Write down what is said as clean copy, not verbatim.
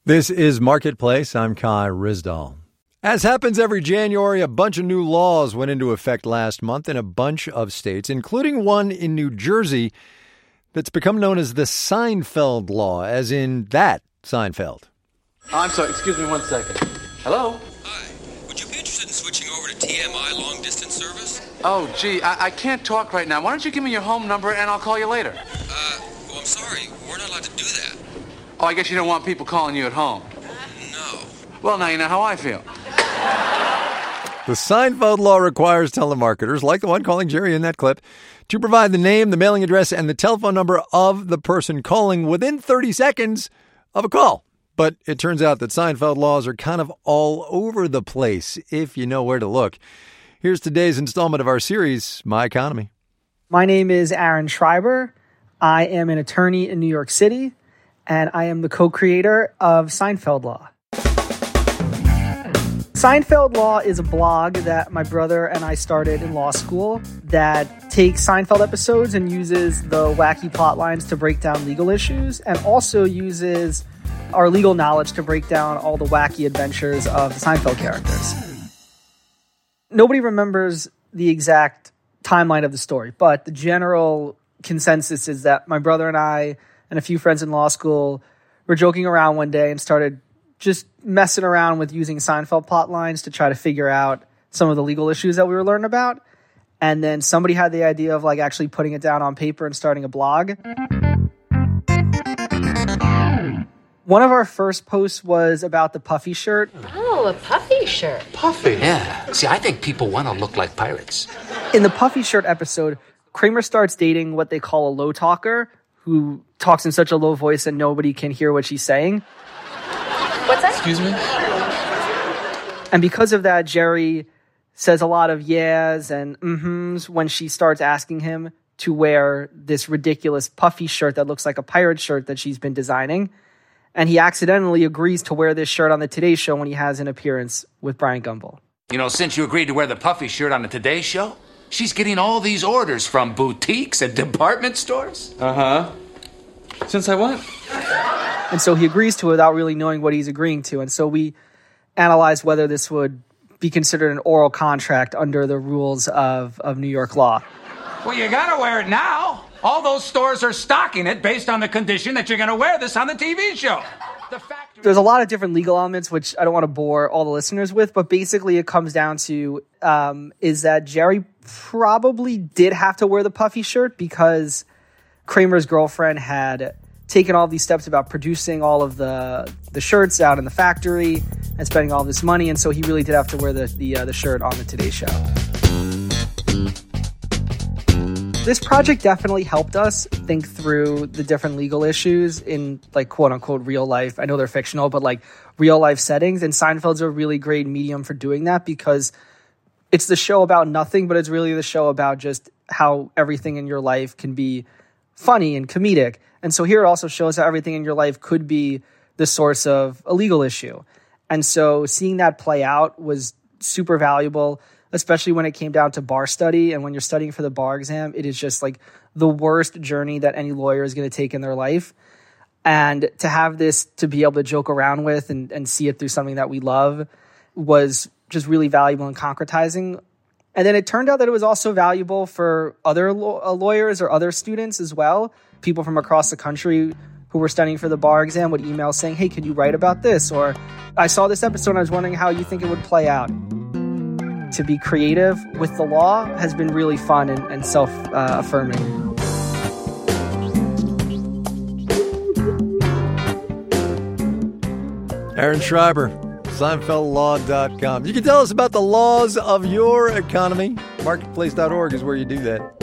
This is Marketplace. I'm Kai Ryssdal. As happens every January, a bunch of new laws went into effect last month in a bunch of states, including one in New Jersey that's become known as the Seinfeld Law, as in that Seinfeld. I'm sorry, excuse me 1 second. Hello? Hi. Would you be interested in switching over to TMI long distance service? Oh, gee, I can't talk right now. Why don't you give me your home number and I'll call you later? Well, I'm sorry. We're not allowed to do that. Oh, I guess you don't want people calling you at home. No. Well, now you know how I feel. The Seinfeld Law requires telemarketers, like the one calling Jerry in that clip, to provide the name, the mailing address, and the telephone number of the person calling within 30 seconds of a call. But it turns out that Seinfeld laws are kind of all over the place, if you know where to look. Here's today's installment of our series, My Economy. My name is Aaron Schreiber. I am an attorney in New York City, and I am the co-creator of Seinfeld Law. Seinfeld Law is a blog that my brother and I started in law school that takes Seinfeld episodes and uses the wacky plot lines to break down legal issues, and also uses our legal knowledge to break down all the wacky adventures of the Seinfeld characters. Nobody remembers the exact timeline of the story, but the general consensus is that my brother and I and a few friends in law school were joking around one day and started just messing around with using Seinfeld plot lines to try to figure out some of the legal issues that we were learning about. And then somebody had the idea of actually putting it down on paper and starting a blog. One of our first posts was about the puffy shirt. Oh, a puffy shirt. Puffy? Yeah. See, I think people want to look like pirates. In the puffy shirt episode, Kramer starts dating what they call a low talker, who talks in such a low voice that nobody can hear what she's saying. What's that? Excuse me? And because of that, Jerry says a lot of yeahs and mm-hms when she starts asking him to wear this ridiculous puffy shirt that looks like a pirate shirt that she's been designing. And he accidentally agrees to wear this shirt on the Today Show when he has an appearance with Brian Gumbel. You know, since you agreed to wear the puffy shirt on the Today Show, she's getting all these orders from boutiques and department stores. Uh-huh. Since I what? And so he agrees to it without really knowing what he's agreeing to. And so we analyzed whether this would be considered an oral contract under the rules of New York law. Well, you gotta wear it now. All those stores are stocking it based on the condition that you're gonna wear this on the TV show. There's a lot of different legal elements, which I don't want to bore all the listeners with, but basically it comes down to is that Jerry probably did have to wear the puffy shirt because Kramer's girlfriend had taken all these steps about producing all of the shirts out in the factory and spending all this money, and so he really did have to wear the shirt on the Today Show. This project definitely helped us think through the different legal issues in quote unquote real life. I know they're fictional, but real life settings, and Seinfeld's a really great medium for doing that because it's the show about nothing, but it's really the show about just how everything in your life can be funny and comedic. And so here it also shows how everything in your life could be the source of a legal issue. And so seeing that play out was super valuable, especially when it came down to bar study. And when you're studying for the bar exam, it is just the worst journey that any lawyer is going to take in their life. And to have this to be able to joke around with and see it through something that we love was just really valuable and concretizing. And then it turned out that it was also valuable for other lawyers or other students as well. People from across the country who were studying for the bar exam would email saying, hey, could you write about this? Or I saw this episode and I was wondering how you think it would play out. To be creative with the law has been really fun and self-affirming. Aaron Schreiber, SeinfeldLaw.com. You can tell us about the laws of your economy. Marketplace.org is where you do that.